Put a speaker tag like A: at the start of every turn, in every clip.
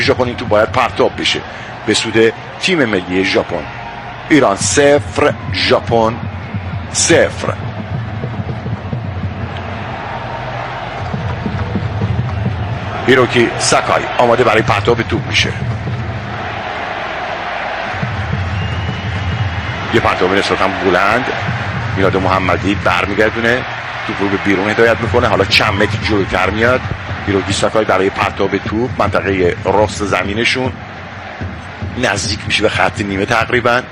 A: ژاپن این توپ باید پرتاب بشه به سود تیم ملی ژاپن. ایران 0 ژاپن 0. هیروکی ساکای آماده برای پرتاب توپ میشه. یه پرتاب نسبتاً بلند. میلاد محمدی برمیگردونه توپ رو به بیرون هدایت میکنه. حالا چند متر جلوتر میاد هیروکی ساکای برای پرتاب توپ. منطقه راست زمینشون نزدیک میشه به خط نیمه تقریبا.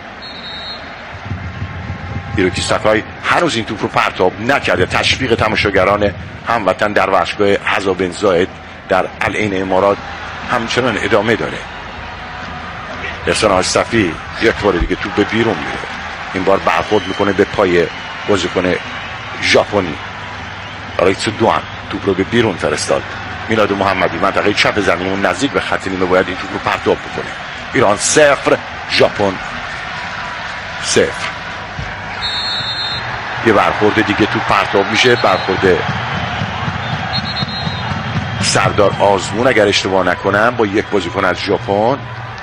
A: هیروکی ساکای هنوز این توپ رو پرتاب نکرده. تشویق تماشاگران هموطن در ورزشگاه عزا بن زاید در العین امارات همچنان ادامه داره. احسان آصفی یک بار دیگه توپ به بیرون میره. این بار برخورد میکنه به پای بازیکن ژاپنی. رایتسو دوان توپ رو به بیرون فرستاد. میلاد محمدی منطقه چپ زمینمون نزدیک به خط نیمه باید این توپ رو پرتاب بکنه. ایران 0 ژاپن 0. یه برخورد دیگه توپ پرتاب میشه. برخورد سردار آزمون اگر اشتباه نکنم با یک بازیکن از ژاپن.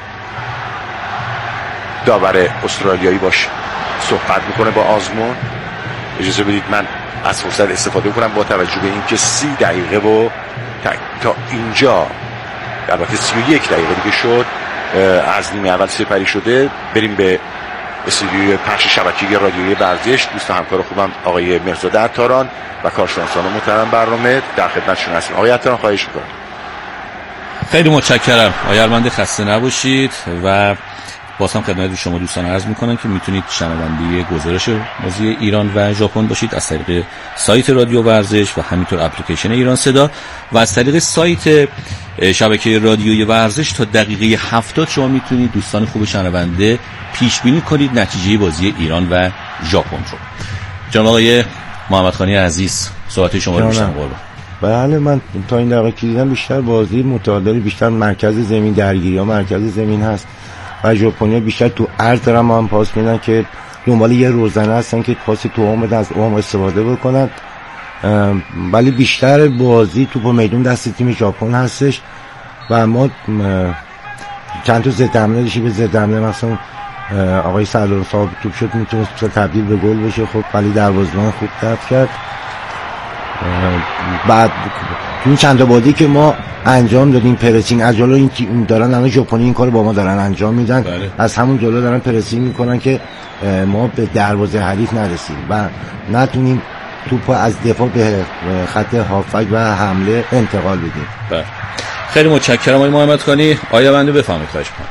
A: داور استرالیایی باش صحبت میکنه با آزمون. اجازه بدید من از فرصت استفاده کنم با توجه به اینکه 30 دقیقه و تا اینجا در واقع 31 دقیقه دیگه شد از نیمه اول سپری شده. بریم به استودیوی پخش شبکه‌ای رادیویی ورزش. دوست و همکار خوبم آقای مرزاده عطاران و کارشناسان محترم برنامه در خدمتشون هستیم. آقای عطاران خواهش می‌کنم.
B: خیلی متشکرم آقای ارمنده، خسته نباشید و بازم خدمت شما دوستان عرض میکنم که میتونید شنونده گزارش بازی ایران و ژاپن باشید از طریق سایت رادیو ورزش و همینطور اپلیکیشن ایران صدا و از طریق سایت شبکه رادیوی ورزش. تا دقیقه 70 شما میتونید دوستان خوب شنونده پیش بینی کنید نتیجه بازی ایران و ژاپن رو. جناب آقای محمدخانی عزیز صحبت شما رو میشنم.
C: بله، من تا این دقیقه که دیدم بیشتر بازی متعادل، بیشتر مرکز زمین درگیری‌ها مرکز زمین هست و ژاپنیا بیشتر تو عرض دارن ما هم پاس میدن که دنبال یه روزنه هستن که پاس تو عمق بدن، از عمق استفاده بکنن. ولی بیشتر بازی تو میدون دست تیم ژاپن هستش و ما چند تا ضد حمله داشتیم. به ضد حمله مثلا آقای سالار صاحب توپ شد میتونه تبدیل به گل بشه، خب ولی دروازه‌بان خوب دفع کرد. بعد این چند تا بازی که ما انجام دادیم پرسینگ از جلو این دارن الان ژاپنی این کارو با ما دارن انجام میدن.
B: بله.
C: از همون جلو دارن پرسینگ میکنن که ما به دروازه حریف نرسیم و نتونیم توپو از دفاع به خط هافک و حمله انتقال بدیم.
B: بله. خیلی متشکرم آقای محمدخانی. آیا بنده بفهمید خواهش می‌کنم.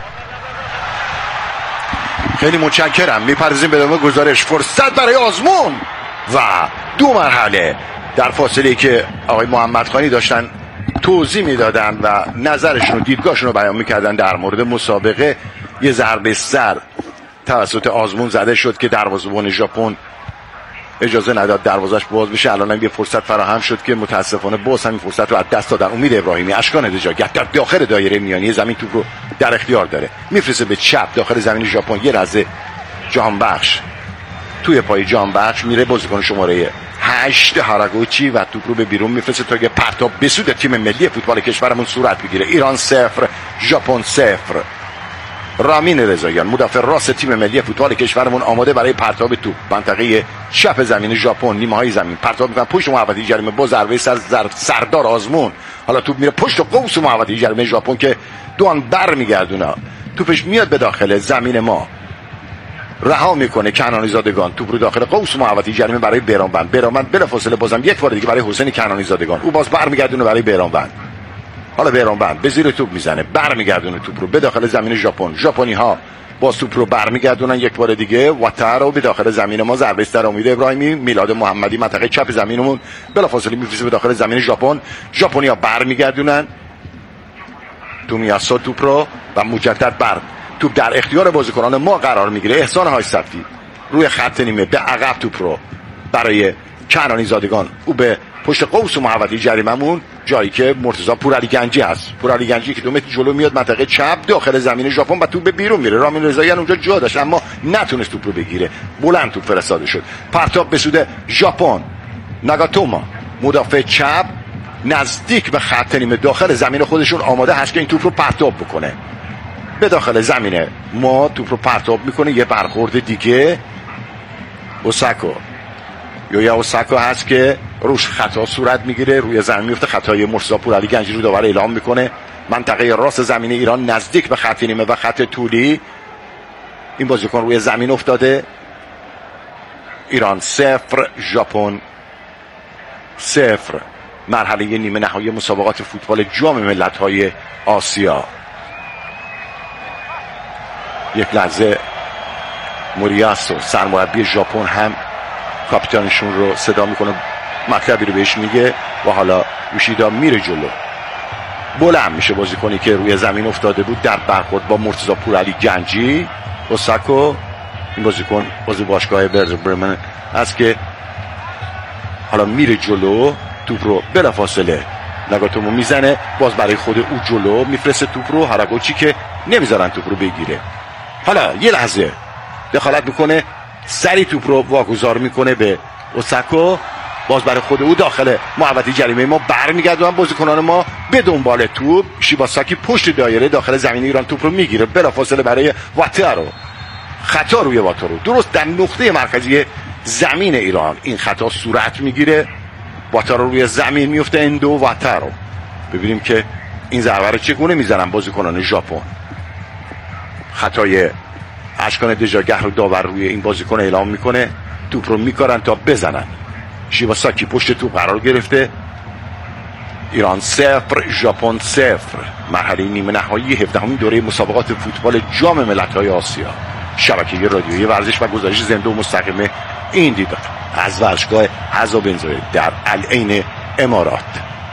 A: خیلی متشکرم. میپرزیم به ادامه گزارش. فرصت برای آزمون و 2 مرحله در فاصله که آقای محمدخانی داشتن توضیح میدادن و نظرشون و دیدگاهشون رو بیان میکردن در مورد مسابقه. یه ضربه سر توسط آزمون زده شد که دروازه‌بان ژاپن اجازه نداد دروازش باز بشه. الان هم یه فرصت فراهم شد که متاسفانه باز همین فرصت رو از دست دادن. امید ابراهیمی اشکان دجاگت در داخل دایره میانی زمین توپ رو در اختیار داره، میفرسته به چپ داخل زمین ژاپن. یه لحظه جهانبخش توی پای جهانبخش میره بازیکن شماره 8 هاراگوچی و توپ رو به بیرون میفرسته تا که پرتاب به سود تیم ملی فوتبال کشورمون صورت بگیره. ایران 0 ژاپن 0. رامین رضاییان مدافع راست تیم ملی فوتبال کشورمون آماده برای پرتاب توپ. منطقه چپ زمین ژاپن نیمه های زمین پرتاب میکنن پشت محوطه جریمه با ضربه سردار آزمون. حالا توپ میره پشت قوس محوطه جریمه ژاپن که دوان برمیگردونه. توپش میاد به داخل زمین ما، رها میکنه کنانی زادگان توپ رو داخل قوس محوطه جریمه برای بیرانوند. بلافاصله بازم یک بار دیگه برای حسین کنانی زادگان، او باز برمیگردونه برای بیرانوند. حالا بیرانوند به زیر توپ میزنه، برمیگردونه توپ رو به داخل زمین ژاپن. ژاپنی ها باز توپ رو برمیگردونن یک بار دیگه. واتر به داخل زمین ما، ضربه در امید ابراهیمی. میلاد محمدی منطقه چپ زمینمون بلافاصله میفرسته به داخل زمین ژاپن. ژاپنیا برمیگردونن تومیاسا توپ رو و مجدد توپ در اختیار بازیکنان ما قرار میگیره. احسان هایصفی روی خط نیمه به عقب توپ رو برای کنانی زادگان، او به پشت قوس محوطه جریممون جایی که مرتضی پورعلی گنجی هست. پورعلی گنجی که 2 متر جلو میاد منطقه چپ داخل زمین ژاپن و توپ به بیرون میره. رامین رضاییان اونجا جا داشت اما نتونست توپ رو بگیره. بلند توپ فرستاده شد. پرتاب به سود ژاپن. ناگاتوما مدافع چپ نزدیک به خط نیمه داخل زمین خودشون آماده هست که این توپ رو پرتاب بکنه به داخل زمین ما. توپ رو پرتاب میکنه، یه برخورد دیگه اوساکو یا اوساکو هست که روش خطا صورت میگیره، روی زمین میفته. خطای مرتضی پورعلی گنجی رو داور اعلام میکنه. منطقه راست زمین ایران نزدیک به خط نیمه و خط طولی. این بازیکن روی زمین افتاده. ایران 0 ژاپن 0. مرحله نیمه نهایی مسابقات فوتبال جام ملت‌های آسیا. یک لحظه موریاسو سرمربی ژاپن هم کاپیتانشون رو صدا میکنه، مطلبی رو بهش میگه و حالا یوشیدا میره جلو. بلند میشه بازیکنی که روی زمین افتاده بود در برخورد با مرتضی پورعلی گنجی. اوساکو این بازیکن بازی باشگاه ورده برمن است که حالا میره جلو. توپ رو بلافاصله ناگاتومو میزنه، باز برای خود او جلو میفرسته توپ رو. هاراگوچی که نمیذارن توپ رو بگیره. حالا یه لحظه دخالت میکنه، سری توپ رو واگذار میکنه به اوساکو، باز برای خود او داخل محوطه جریمه ما برمیگردن. بازیکنان ما به دنبال توپ. شیباساکی پشت دایره داخل زمین ایران توپ رو میگیره بلافاصله برای واتارو. خطا روی واتارو درست در نقطه مرکزی زمین ایران این خطا صورت میگیره. واتارو روی زمین میفته. اندو واتارو. ببینیم که این ضربه رو چگونه میزنن بازیکنان ژاپن. خطای اشکان دژاگه رو داور روی این بازیکن اعلام میکنه. توپ رو میکارن تا بزنن. شیباساکی پشت توپ قرار گرفته. ایران 0 ژاپن 0. مرحله نیمه نهایی 17مین دوره مسابقات فوتبال جام ملت‌های آسیا. شبکه رادیویی ورزش و گزارش زنده و مستقیم این دیدار از ورزشگاه حذا بن زاید در العین امارات.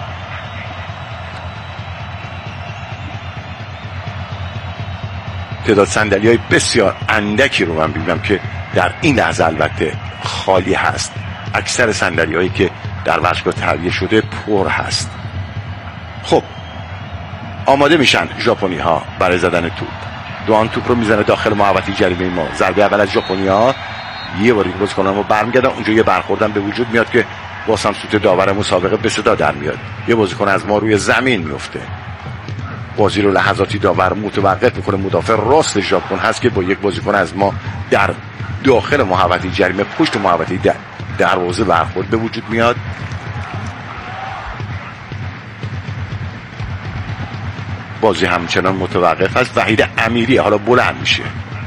A: تعداد صندلی‌های بسیار اندکی رو من می‌بینم که در این لحظه البته خالی هست. اکثر صندلی‌هایی که در ورزشگاه تهیه شده پر هست. خب آماده میشن ژاپنی‌ها برای زدن توپ. دوان توپ رو میزنه داخل محوطه جریمه ما. ضربه اول از ژاپنی‌ها. یه بار بازیکنان ما برمیگردن. اونجا یه برخوردن به وجود میاد که باز هم سوت داور مسابقه به صدا در میاد. یه بازیکن از ما روی زمین میفته. بازی رو لحظاتی داور متوقف میکنه. مدافع راست ژاپن هست که با یک بازیکن از ما در داخل محوطه جریمه پشت محوطه دروازه برخورد به وجود میاد. بازی همچنان متوقف هست. وحید امیری حالا بلند میشه.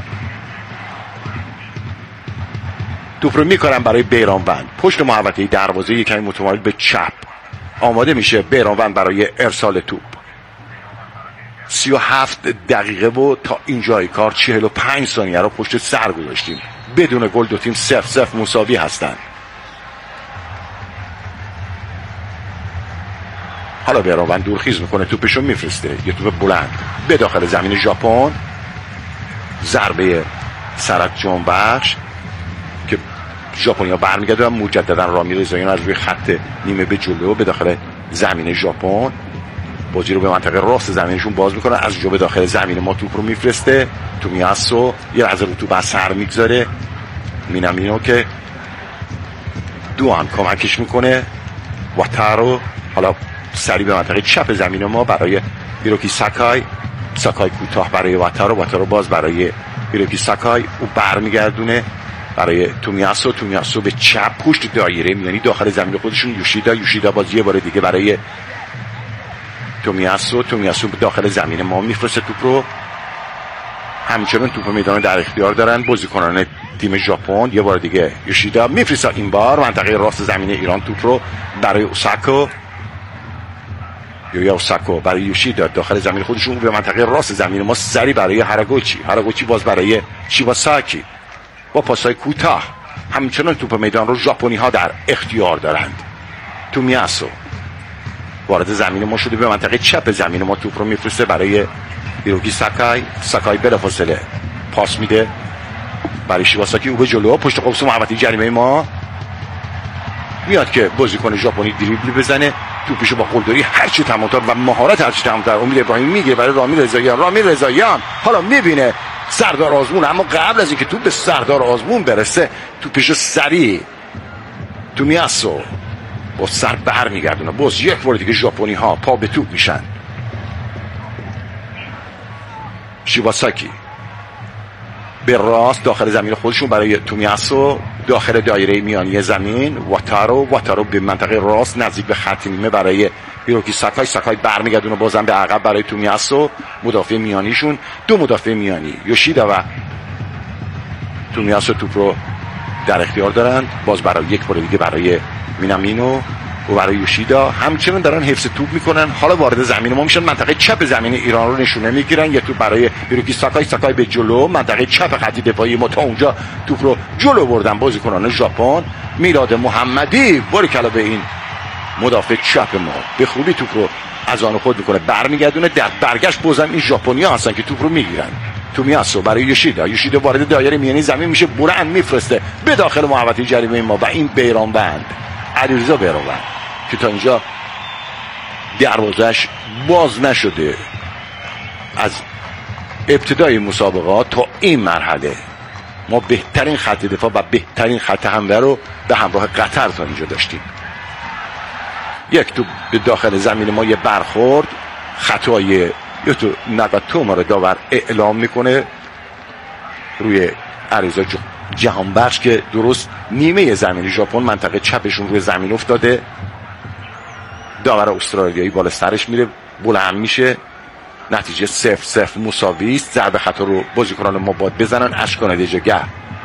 A: توپ رو میکنن برای بیرانوند پشت محوطه دروازه، یکمی متمایل به چپ. آماده میشه بیرانوند برای ارسال توپ. 37 دقیقه و تا اینجای کار 45 ثانیه رو پشت سر گذاشتیم. بدون گل دو تیم 0-0 مساوی هستن. حالا بیرانوند دورخیز میکنه، توپشو میفرسته. یه توپ بلند به داخل زمین ژاپن. ضربه سرک جنبخش که ژاپنیا برمیگردن. مجددا رامی رضاییان از روی خط نیمه به جلو به داخل زمین ژاپن. بازی رو به منطقه راست زمینشون باز میکنن. از جو به داخل زمین ما توپ رو میفرسته. تومیاسو یه لحظه رو توپ از سر میگذاره. مینامینو که دوان کمکش میکنه. واتارو حالا سری به منطقه چپ زمین ما برای هیروکی ساکای. ساکای کوتاه برای واتارو. واتارو باز برای هیروکی ساکای. او برمیگردونه برای تومیاسو. تومیاسو به چپ پشت دایره، یعنی داخل زمین خودشون. یوشیدا باز یه بار دیگه برای تومیاسو داخل زمین ما میفرسته توپ رو. همچنان توپ میدان در اختیار دارن بازیکنان تیم ژاپن. یه بار دیگه یوشیدا میفرسته این بار منطقه راست زمین ایران توپ رو برای اوساکو. یا اوساکو برای یوشیدا داخل زمین خودشون به منطقه راست زمین ما. سری برای هاراگوچی باز برای شیباساکی با پاسای کوتاه. همچنان توپ میدان رو ژاپنی ها در اختیار دارند. تومیاسو وارد زمین ما شده، به منطقه چپ زمین ما توپ رو میفرسته برای هیروکی ساکای بلافاصله پاس میده برای شیباساکی. او به جلو پشت قوس محوطه جریمه ما میاد که بازیکن ژاپنی دریبل بزنه. توپشو با قلدری هرچی تمام‌تر و مهارت هرچی تمام‌تر امید ابراهیمی میگیره برای رامی رضاییان. حالا میبینه سردار آزمون، اما قبل از اینکه توپ به سردار آزمون برسه توپشو سریع تومیاسو با سر بر میگردونه. باز یک بار دیگه ژاپنی ها پا به توپ میشن. شیباساکی به راست داخل زمین خودشون برای تومیاسو، داخل دایره میانی زمین واتارو به منطقه راست نزدیک به خط نیمه برای هیروکی ساکای برمیگردونه بازم به عقب برای تومیاسو، مدافع میانیشون. دو مدافع میانی یوشیدا و تومیاسو توپ رو در اختیار دارند. باز برای یک بار دیگه برای مینامینو و برای یوشیدا همچنان دارن حفظ توپ میکنن. حالا وارد زمین ما میشن، منطقه چپ زمین ایران رو نشونه میگیرن. یه توپ برای هیروکی ساکای به جلو، منطقه چپ خط دفاعی ما تا اونجا توپ رو جلو بردن بازیکنان ژاپن. میلاد محمدی باریکلا به این مدافع چپ ما به خوبی توپ رو از آن خود میکنه، برمیگردونه. در برگشت بازم این ژاپنی‌ها هستن که توپ رو میگیرن. تومیاسو برای یوشیدا وارد دایره میانی زمین میشه، بلند میفرسته به داخل محوطه جریمه ما و این بیرانوند علیرضا بیرانوند که تا اینجا دروازه‌اش باز نشده. از ابتدای مسابقات تا این مرحله ما بهترین خط دفاع و بهترین خط حمله رو به همراه قطر تا اینجا داشتیم. یک تو به داخل زمین ما یه برخورد، خطای یوتو ناگاتوما رو داور اعلام میکنه روی عریضا جهانبخش که درست نیمه زمین ژاپن منطقه چپشون روی زمین افتاده. داور استرالیایی بالا سرش میره، بلند میشه. نتیجه 0-0 مساوی است. ضربه خطا رو بازیکنان ما باید بزنن. اشکان دژگه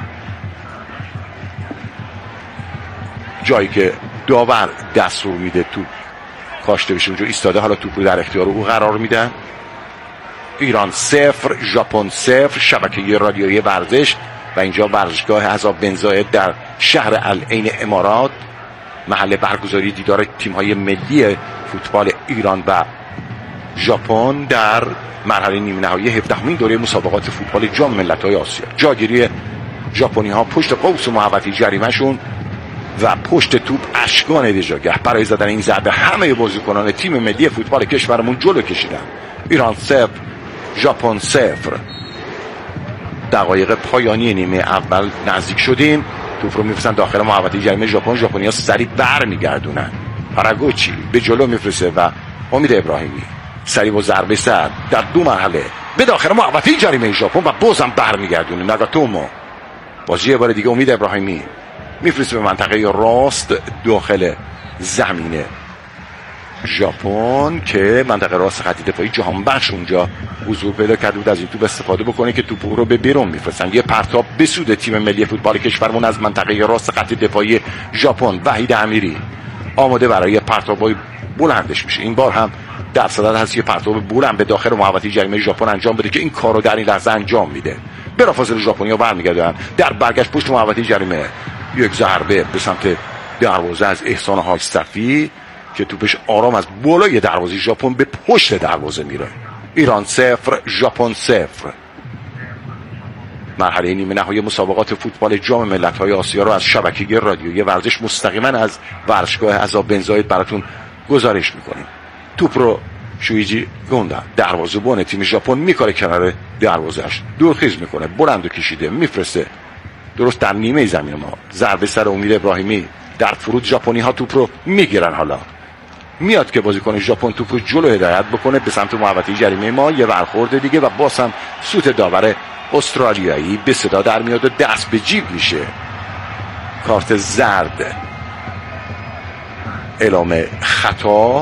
A: جایی که داور دستور میده تو کاشته بشه اونجا ایستاده، حالا توپ رو در اختیار او قرار میدن. ایران 0 ژاپن 0. شبکه رادیویی ورزش و اینجا ورزشگاه عذاب بن زاید در شهر العین امارات، محل برگزاری دیدار تیم‌های ملی فوتبال ایران و ژاپن در مرحله نیمه نهایی 17مین دوره مسابقات فوتبال جام ملت‌های آسیا. جاگیری ژاپنی‌ها پشت قوس محوطه جریمه‌شون و پشت توپ اشکان دژگه برای زدن این ضربه همه بازیکنان تیم ملی فوتبال کشورمون جلو کشیدن. ایران 0 ژاپن 0. دقایق پایانی نیمه اول نزدیک شدیم. توپ رو میفرستن داخل محوطه جریمه ژاپن. ژاپنی‌ها سریع برمیگردونن. هاراگوچی به جلو میفرسته و امید ابراهیمی سریع با ضربه سر در دو مرحله به داخل محوطه جریمه ژاپن و بازم برمیگردونه. ناگاتوما بازی یه بار دیگه امید ابراهیمی میفرسته به منطقه راست داخل زمین ژاپن که منطقه راست خط دفاعی جهانبخش اونجا حضور پیدا کرده بود، از این توپ استفاده بکنه که توپ رو به بیرون میفرستن. یه پرتاب به سود تیم ملی فوتبال کشورمون از منطقه راست خط دفاعی ژاپن. وحید امیری آماده برای پرتابای بلندش میشه. این بار هم در صدد هست که پرتاب بلند به داخل محوطه جریمه ژاپن انجام بده که این کارو در این لحظه انجام میده. بلافاصله ژاپنی‌ها برمیگردن. در برگشت پشت محوطه جریمه یک ضربه به سمت دروازه از احسان حاجصفی که توپش آرام از بالای دروازه ژاپن به پشت دروازه میره. ایران 0 ژاپن 0. مرحله نیمه نهایی مسابقات فوتبال جام ملت‌های آسیا رو از شبکه رادیویی ورزش مستقیما از ورزشگاه عذاب بن زاید براتون گزارش میکنیم. توپ رو شویجی گوندا دروازه‌بان تیم ژاپن میکاره کنار دروازه‌اش، دورخیز میکنه، بلند کشیده میفرسته درست در نیمه زمین ما. ضربه سر امید ابراهیمی در فرود. ژاپنی‌ها توپ رو میگیرن. حالا میاد که بازیکن ژاپن توپ رو جلو هدایت بکنه به سمت محوطه جریمه ما. یه برخورد دیگه و باز هم سوت داور استرالیایی به صدا در میاد و دست به جیب میشه. کارت زرد اعلام خطا.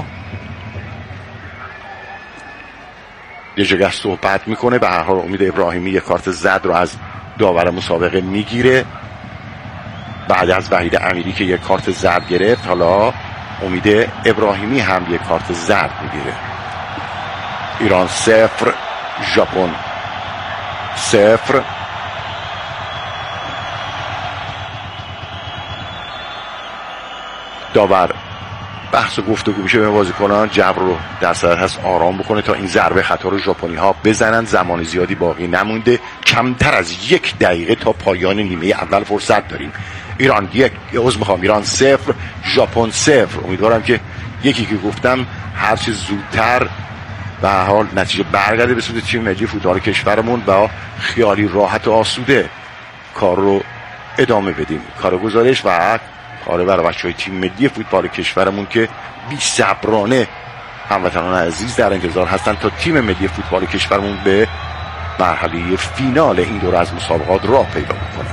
A: یه جگه صحبت میکنه. به هر حال امید ابراهیمی یه کارت زرد رو از داور مسابقه میگیره بعد از وحید امیری که یه کارت زرد گرفت. حالا امید ابراهیمی هم یه کارت زرد میگیره. ایران 0 ژاپن 0. داور بحث و گفتگو میشه به بازیکنان، جبر رو در صدد هست آرام بکنه تا این ضربه خطا رو ژاپنی‌ها بزنن. زمان زیادی باقی نمونده، کمتر از 1 دقیقه تا پایان نیمه اول فرصت داریم. ایران 0 ژاپن 0. امیدوارم که یکی که گفتم هر چه زودتر به هر حال نتیجه برگرده به سود تیم ملی فوتبال کشورمون و خیالی راحت و آسوده کار رو ادامه بدیم. کار گزارش و آره برای بچهای تیم ملی فوتبال کشورمون که بی‌صبرانه هموطنان عزیز در انتظار هستن تا تیم ملی فوتبال کشورمون به مرحله فینال این دوره از مسابقات راه پیدا کنه.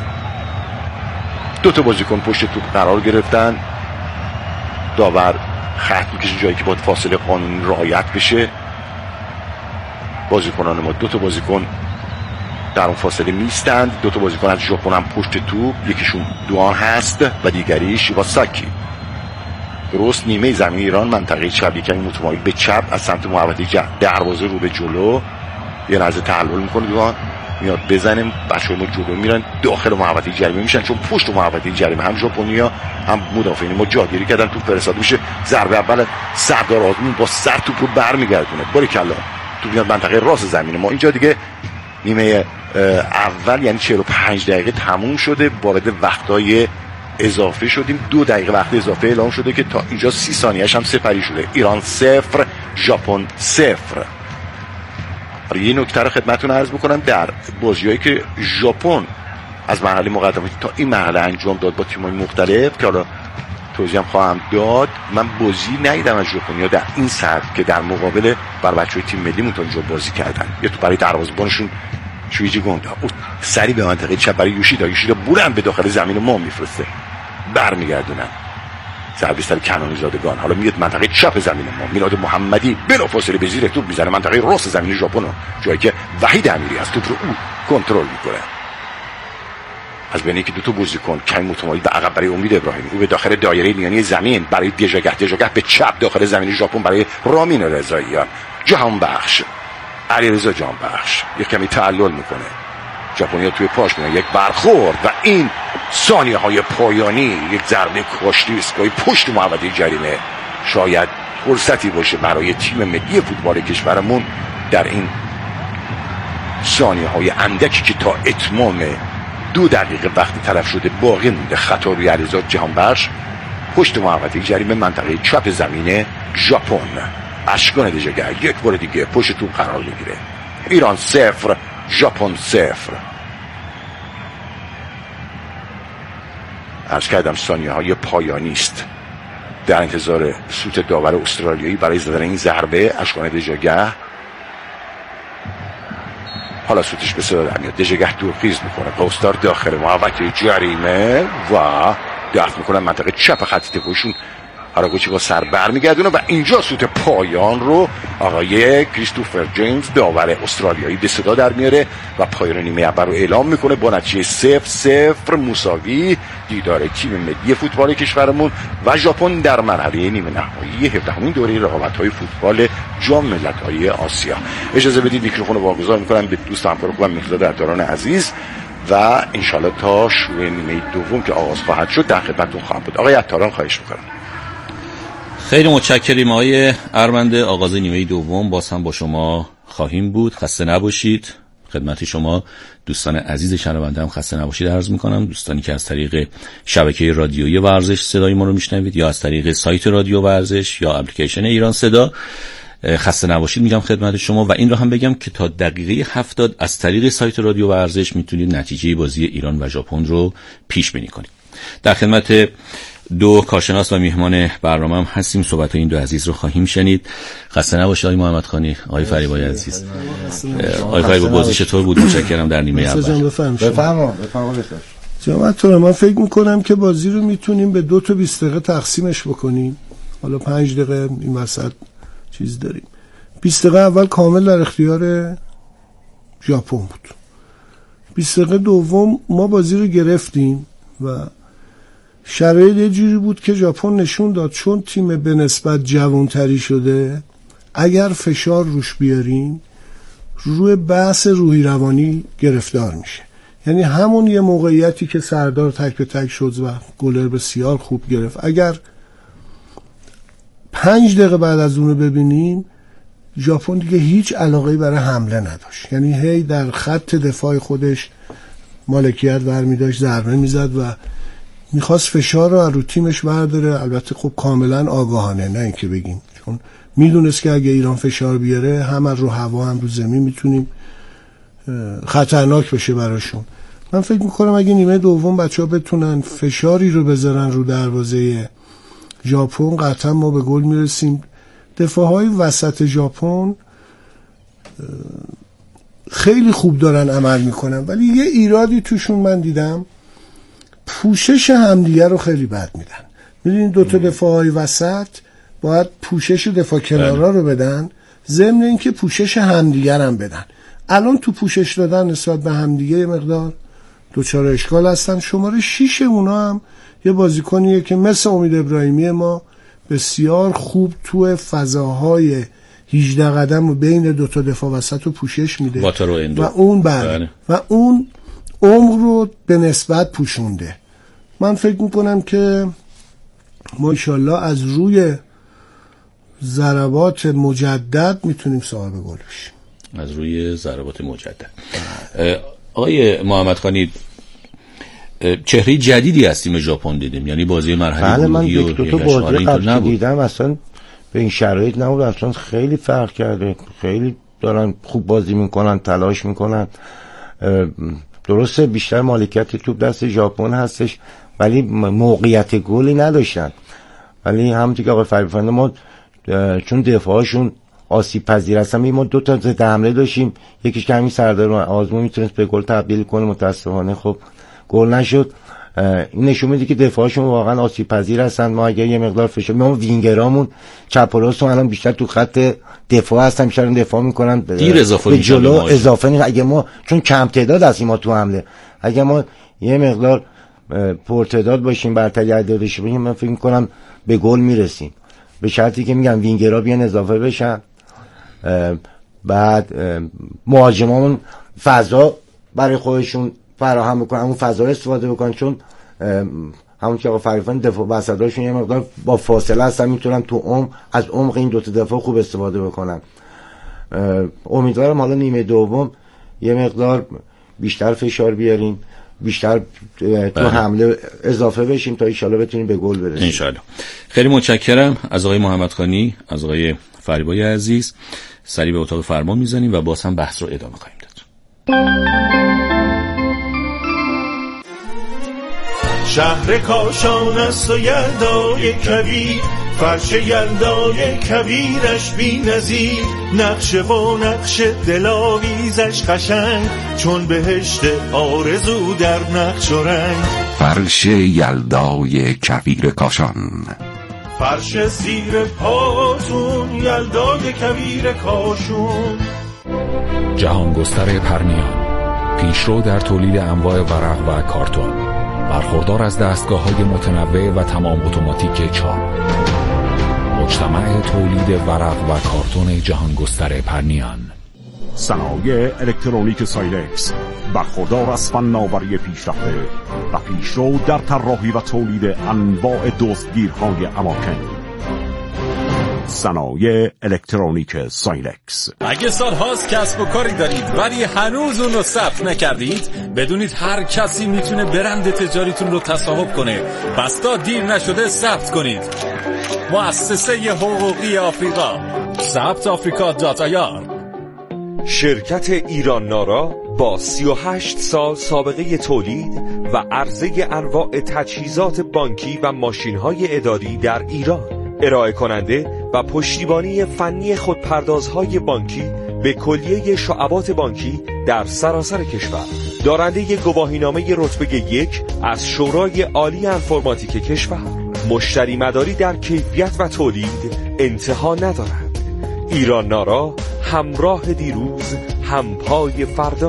A: 2 بازیکن پشت توپ قرار گرفتن، داور خط میکشه جایی که باید فاصله قانونی رعایت بشه. بازیکنان ما 2 بازیکن در اون فاصله میستند. 2 بازیکن از ژاپن هم پشت توپ، یکیشون دوان هست و دیگری شیواساکی. درست نیمه زمین ایران منطقه چپ، یکمی متمایل به چپ از سمت محوطه دروازه رو به جلو. یه لحظه تحول میکنه دوان، میاد بزنیم، بچه‌ها ما جلو میرن داخل محوطه جریمه میشن، چون پشت محوطه جریمه هم ژاپنیا هم مدافعین ما جاگیری کردن. توپ فرستاده میشه، ضربه اول سردار آزمون با سر توپ رو برمیگردونه، باریکلا توپ میاد منطقه راست زمین ما. اینجا دیگه نیمه اول یعنی 45 دقیقه تموم شده، وارد وقتای اضافه شدیم. 2 دقیقه وقت اضافه اعلام شده که تا اینجا 30 ثانیه‌اش هم سپری شده. ایران 0 ژاپن 0. یه نکته رو خدمتتون عرض بکنم، در بازیایی که ژاپن از مرحله مقدمه تا این مرحله انجام داد با تیم‌های مختلف که حالا توضیح هم خواهم داد، من بازی ندیدم از ژاپنیا در این سطح که در مقابل بر بچه‌های تیم ملیمون تا اینجا بازی کردن. یا تو برای دروازه‌بانشون شویجی گوندا سری به منطقه چپ برای یوشیدا بلند به داخل زمین ما میفرسته، برمیگردونن ضربه سر کنانی زادگان. حالا میاد منطقه چپ زمین ما، میلاد محمدی بلافاصله به زیر توپ میزنه منطقه راست زمین ژاپن، جایی که وحید امیری از توپ رو او کنترل میکنه. از بین که 2 بازیکن کمی متمایل به عقب برای امید ابراهیمی، او به داخل دایره میانی زمین برای دژگه به چپ داخل زمین ژاپن برای رامین رضاییان. جهان بخش علیرضا جان بخش یک کمی تعلل میکنه، ژاپنیا توی پاش میاد، یک برخورد و این ثانیه های پایانی یک ضربه کاشتی ایستگاهی پشت محوطه جریمه شاید فرصتی باشه برای تیم ملی فوتبال کشورمون در این ثانیه های اندکی که تا اتمام 2 دقیقه وقت تلف شده باقی مونده. خطا روی علیرضا جهانبخش پشت محوطه جریمه منطقه چپ زمین ژاپن. اشکان دژگر یک بار دیگه پشت توپ قرار میگیره. ایران 0 ژاپن 0. عرض کردم ثانیه های پایانی است، در انتظار سوت داور استرالیایی برای زدن این ضربه. اشکان دژگر حالا سوتش به صدا در میاد، دژگر دورخیز میکنه، پاستار داخل محوطه جریمه و دفع میکنن منطقه چپ خط دفاعشون. هاراگوچی با سر برمیگردونه و اینجا سوت پایان رو آقای کریستوفر جیمز داور استرالیایی به صدا در میاره و پایان نیمه اول رو اعلام میکنه با نتیجه 0-0 مساوی. دیدار تیم ملی فوتبال کشورمون و ژاپن در مرحله نیمه نهایی 17مین دوره رقابت‌های فوتبال جام ملت‌های آسیا. اجازه بدید میکروفون رو واگذار میکنم به دوست همکار خوبم مهرداد عطاران عزیز و انشالله تا شروع نیمه دوم که آغاز خواهد شد در خدمتتون خواهم بود. آقای عطاران خواهش میکنم.
B: خیلی متشکریم آقای ارمنده. آغاز نیمه دوم باز هم با شما خواهیم بود، خسته نباشید. خدمت شما دوستان عزیز شنونده هم خسته نباشید عرض میکنم. دوستانی که از طریق شبکه رادیویی ورزش صدای ما رو میشنوید یا از طریق سایت رادیو ورزش یا اپلیکیشن ایران صدا، خسته نباشید میگم خدمت شما. و این رو هم بگم که تا دقیقه 70 از طریق سایت رادیو ورزش میتونید نتیجه بازی ایران و ژاپن رو پیش بینی کنید. در خدمت 2 کارشناس و میهمان برنامه هم هستیم، صحبت این 2 عزیز رو خواهیم شنید. خسته نباشید آقای محمد خانی، آقای فریبای عزیز. آقای فریبا بازی چطور بود؟ متشکرم. در نیمه اول
D: بفرمایید. جناب من فکر میکنم که بازی رو میتونیم به 2 تا 20 دقیقه تقسیمش بکنیم. حالا 5 دقیقه این وسط چیز داریم. 20 دقیقه اول کامل در اختیار ژاپن بود. 20 دقیقه دوم ما بازی رو گرفتیم و شرایط یه جوری بود که ژاپن نشون داد چون تیم به نسبت جوانتری شده اگر فشار روش بیاریم روی بحث روحی روانی گرفتار میشه. یعنی همون یه موقعیتی که سردار تک به تک شد و گلر بسیار خوب گرفت، اگر 5 دقیقه بعد از اونو ببینیم ژاپن دیگه هیچ علاقه‌ای برای حمله نداشت. یعنی هی در خط دفاع خودش مالکیت برمی داشت، ضربه میزد و میخواست فشار رو رو تیمش برداره. البته خب کاملا آگاهانه، نه اینکه بگیم، چون میدونست که اگه ایران فشار بیاره هم رو هوا هم رو زمین میتونیم خطرناک بشه براشون. من فکر میکنم اگه نیمه دوم بچه‌ها بتونن فشاری رو بذارن رو دروازه ژاپن قطعا ما به گل میرسیم. دفاعهای وسط ژاپن خیلی خوب دارن عمل میکنن، ولی یه ایرادی توشون من دیدم، پوشش همدیگه رو خیلی بد میدن. میدونین دوتا دفاعهای وسط باید پوشش دفاع کنارا رو بدن، ضمن اینکه پوشش همدیگه هم بدن. الان تو پوشش دادن نسبت به همدیگه یه مقدار دوچار اشکال هستن. شماره 6 اونا هم یه بازیکنیه که مثل امید ابراهیمی ما بسیار خوب تو فضاهای 18 قدم و بین دوتا دفاع وسط رو پوشش میده و اون عمق رو به نسبت پوشونده. من فکر میکنم که ما انشالله از روی ضربات مجدد میتونیم صاحب گل بشیم.
B: از روی ضربات مجدد. آقای محمدخانی، چهره جدیدی از تیم ژاپن دیدیم، یعنی بازی مرحله
C: بله، من یک دو تا بازی قبل دیدم اصلا به این شرایط نبود، اصلا خیلی فرق کرده، خیلی دارن خوب بازی میکنن، تلاش میکنن. درسته بیشتر مالکیت توپ دست ژاپن هستش ولی موقعیت گلی نداشتن. ولی همونطور که آقای فریفنده ما چون دفاعشون آسیب پذیر هستن، ما دو تا ضد حمله داشتیم، یکیش که همین سردار آزمون میتونست به گل تبدیل کنه، متاسفانه خب گل نشد. این نشون میده که دفاعشون واقعا آسیب پذیر هستن. ما اگه یه مقدار فشار، ما وینگرامون چپ و راست الان بیشتر تو خط دفاع هستن، بیشتر دفاع میکنن،
B: دیر اضافه
C: به جلو اضافه نیست. اگه ما چون کم تعداد هستیم ما تو حمله، اگه ما یه مقدار پرتعداد باشیم، برتری عددی باشیم، من فکر میکنم به گل میرسیم، به شرطی که میگم وینگرها بیان اضافه بشن، بعد مهاجمامون فضا برای خودشون فراهم بکنن، اون فضا رو استفاده بکنن، چون همون که آقا فریفان دفاع وسطاشون یه مقدار با فاصله هستن، میتونن تو از عمق این دوتا دفاع خوب استفاده بکنن. امیدوارم حالا نیمه دوم یه مقدار بیشتر فشار بیاریم، بیشتر تو حمله اضافه بشیم تا انشالله بتونیم به گل برسیم
B: انشالله. خیلی متشکرم از آقای محمدخانی، از آقای فریبای عزیز. سریع به اتاق فرمان میزنیم و باز هم بحث رو ادامه خواهیم داد.
E: شهر کاشان است و یلدای کویر، فرش یلدای کویرش بی نظیر، نقشه و نقش دلاویزش قشنگ، چون بهشت آرزو در نقش و رنگ.
F: فرش یلدای کویر کاشان،
E: فرش زیر پاتون یلدای کویر کاشون.
G: جهان گستر پرنیان، پیشرو در تولید انواع ورق و کارتون، برخوردار از دستگاه‌های متنوع و تمام اتوماتیک چاپ. مجتمع تولید ورق و کارتون جهان گستر پرنیان.
H: صنایع الکترونیک سایلکس، برخوردار از فناوری پیشرفته و پیشرو در طراحی و تولید انواع دزدگیرهای اماکن. صنایع الکترونیک سایلکس.
I: اگه سال‌هاست کسب و کاری دارید ولی هنوز اون رو ثبت نکردید، بدونید هر کسی میتونه برند تجاریتون رو تصاحب کنه. پس تا دیر نشده ثبت کنید. مؤسسه حقوقی آفریقا، ثبت آفریقا.ir.
J: شرکت ایران نارا با 38 سال سابقه تولید و عرضه انواع تجهیزات بانکی و ماشین‌های اداری در ایران، ارائه کننده و پشتیبانی فنی خودپردازهای بانکی به کلیه شعبات بانکی در سراسر کشور، دارنده گواهینامه رتبه 1 از شورای عالی انفرماتیک کشور، مشتری مداری در کیفیت و تولید انتها ندارد. ایران نارا، همراه دیروز، همپای فردا.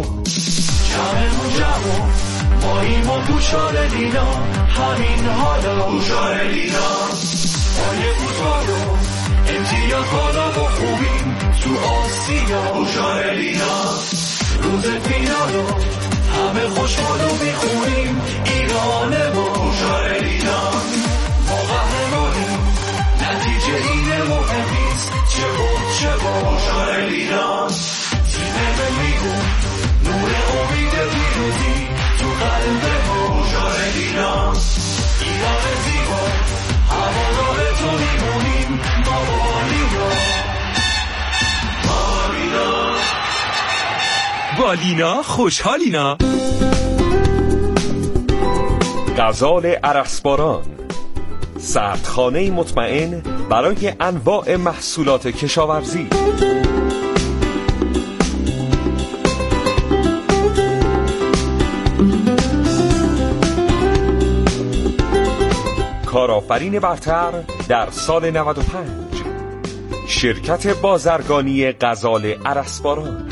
E: ماییم و گوشار دینا، همین حالا گوشار دینا. مایه فوتبالو امتیاز بالا و خوبیم تو آسیا، گوشار دینا. روز فینالو همه خوشحالو میخونیم، ایرانه و گوشار دینا. ما قهرمانیم، نتیجه اینه مهم نیست، چه بود چه بود گوشار دینا. تیم ملیمون نور امید پیروزی تو قلب گوشار دینا. ایران زیبا هوادار تو میمونیم، ما
I: با لینا خوشحالینا.
J: غزال ارسباران، سردخانه مطمئن برای انواع محصولات کشاورزی، کارآفرین برتر در سال 95، شرکت بازرگانی غزال ارسباران.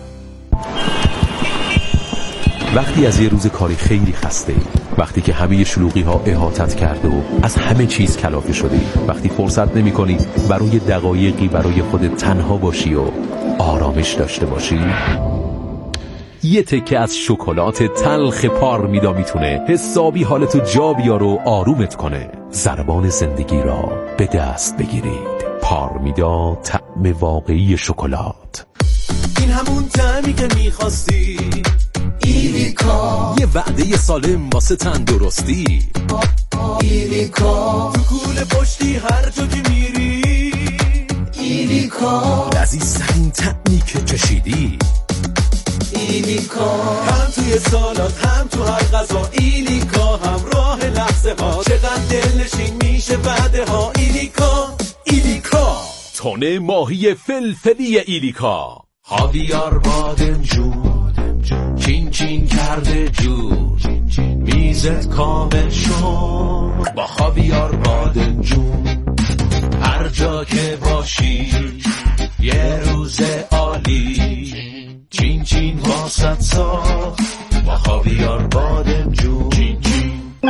K: وقتی از یه روز کاری خیلی خسته ای، وقتی که همه شلوغی ها احاطت کرده و از همه چیز کلافه شده ای، وقتی فرصت نمی کنی برای دقایقی برای خودت تنها باشی و آرامش داشته باشی، یه تکه از شکلات تلخ پارمیدا میتونه حسابی حالتو جا بیاره و آرومت کنه. ضربان زندگی را به دست بگیرید. پارمیدا، طعم واقعی شکلات.
L: این همون طعمی که میخواستی، ایلیکا، یه وعده سالم واسه تندرستی. ایلیکا، تو کوله پشتی هر جا که میری. ایلیکا، لذیذترین طعمی که چشیدی. ایلیکا، هم توی سالات هم تو هر غذا. ایلیکا، همراه لحظه ها، چقدر دلنشین میشه بعده ها. ایلیکا، ایلیکا،
K: تونه ماهی فلفلی ایلیکا.
L: خاویار بادمجون، چین چین کرده جون، میزت کامل شد با خاویار بادمجون. هر جا که باشی یه روز عالی، چین چین واسط ساخت با خاویار بادمجون. چین چین.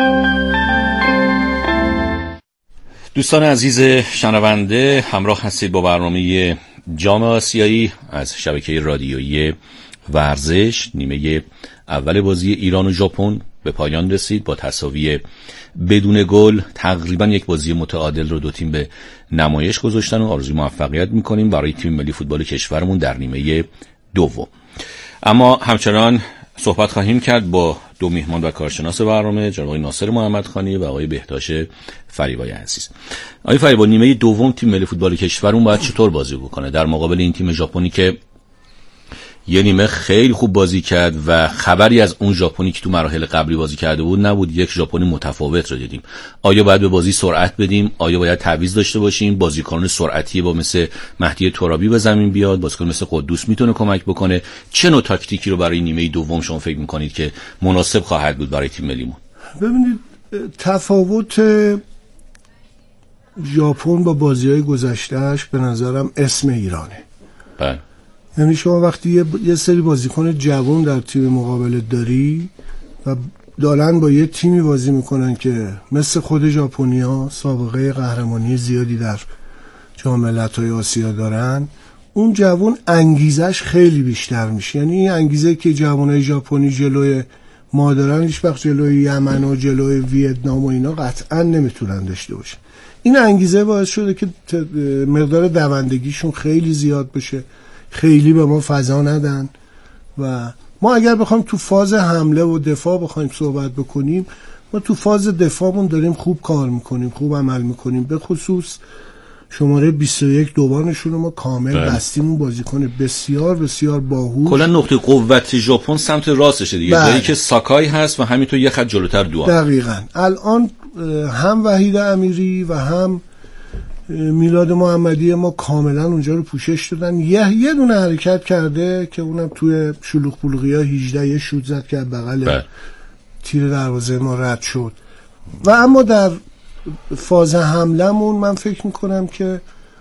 B: دوستان عزیز شنونده، همراه هستید با برنامه جام آسیایی از شبکه رادیویی ورزش. نیمه اول بازی ایران و ژاپن به پایان رسید با تساوی بدون گل. تقریبا یک بازی متعادل رو دو تیم به نمایش گذاشتن و آرزوی موفقیت میکنیم برای تیم ملی فوتبال کشورمون در نیمه دوم. اما همچنان صحبت خواهیم کرد با دو میهمان و کارشناس برنامه، جناب آقای ناصر محمدخانی و آقای بهتاش فریبای عزیز. آقای فریبا، نیمه دوم تیم ملی فوتبال کشورمون باید چطور بازی بکنه در مقابل این تیم ژاپنی که یه نیمه خیلی خوب بازی کرد و خبری از اون ژاپنی که تو مراحل قبلی بازی کرده بود نبود؟ یک ژاپنی متفاوت رو دیدیم. آیا باید به بازی سرعت بدیم؟ آیا باید تعویض داشته باشیم؟ بازیکنان سرعتی با مثل مهدی ترابی به زمین بیاد؟ بازیکن مثل قدوس میتونه کمک بکنه؟ چه نوع تاکتیکی رو برای نیمه دوم شما فکر میکنید که مناسب خواهد بود برای تیم ملیمون؟
D: ببینید، تفاوت ژاپن با بازی‌های گذشته‌اش به نظرم اسم ایرانه.
B: بله.
D: یعنی شما وقتی یه سری بازیکن جوان در تیم مقابل داری و دارن با یه تیمی بازی میکنن که مثل خود ژاپنی‌ها سابقه قهرمانی زیادی در جام ملت‌های آسیا دارن، اون جوان انگیزش خیلی بیشتر میشه. یعنی این انگیزه که جوانای ژاپنی جلوی ما دارن هیچ وقت جلوی یمن و جلوی ویتنام و اینا قطعا نمیتونن داشته باشن. این انگیزه باعث شده که مقدار دوندگیشون خیلی زیاد بشه، خیلی به ما فضا ندن و ما اگر بخوایم تو فاز حمله و دفاع بخوایم صحبت بکنیم، ما تو فاز دفاعمون داریم خوب کار میکنیم، خوب عمل میکنیم. به خصوص شماره 21 دوبارشون رو ما کامل بستیم. بازیکن بسیار بسیار باهوش.
B: کلا نقطه قوت ژاپن سمت راستشه دیگه، جایی که ساکای هست و همینطور یه خط جلوتر دوان.
D: دقیقاً الان هم وحید امیری و هم میلاد محمدی ما کاملا اونجا رو پوشش دادن. یه دونه حرکت کرده که اونم توی شلوغ پلوغی ها 18 یه شوت زد که بغل تیر دروازه ما رد شد. و اما در فاز حمله‌مون من فکر میکنم که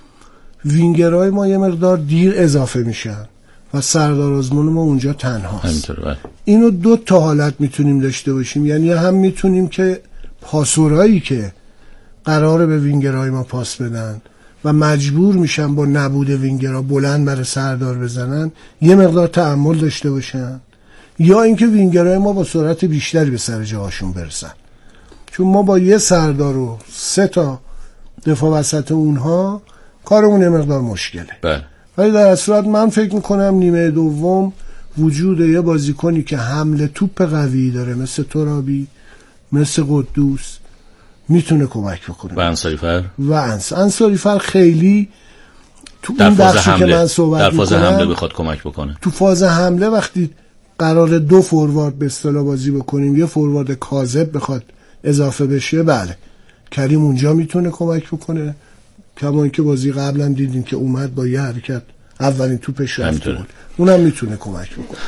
D: وینگرهای ما یه مقدار دیر اضافه میشن و سردار آزمون ما اونجا تنهاست. اینو دو تا حالت میتونیم داشته باشیم. یعنی هم میتونیم که پاسورایی که قراره به وینگرهای ما پاس بدن و مجبور میشن با نبود وینگرها بلند برای سردار بزنن، یه مقدار تأمل داشته باشن، یا اینکه وینگرهای ما با سرعت بیشتری به سر جاهاشون برسن. چون ما با یه سردار و 3 تا دفاع وسط اونها کارمون یه مقدار مشکله. ولی در اصل من فکر میکنم نیمه دوم وجود یه بازیکنی که حمله توپ قوی داره مثل ترابی، مثل قدوس، میتونه کمک بکنه.
B: و
D: انصاریفر خیلی تو اون بخشی که من صحبت
B: در فاز
D: میکنم
B: حمله بخواد کمک بکنه.
D: تو فاز حمله وقتی قرار 2 فوروارد به اصطلاح بازی بکنیم، یه فوروارد کاذب بخواد اضافه بشه بله کریم اونجا میتونه کمک بکنه، کما اینکه بازی قبلا دیدین که اومد با یه حرکت اولین توپش رفت، اونم میتونه کمک بکنه.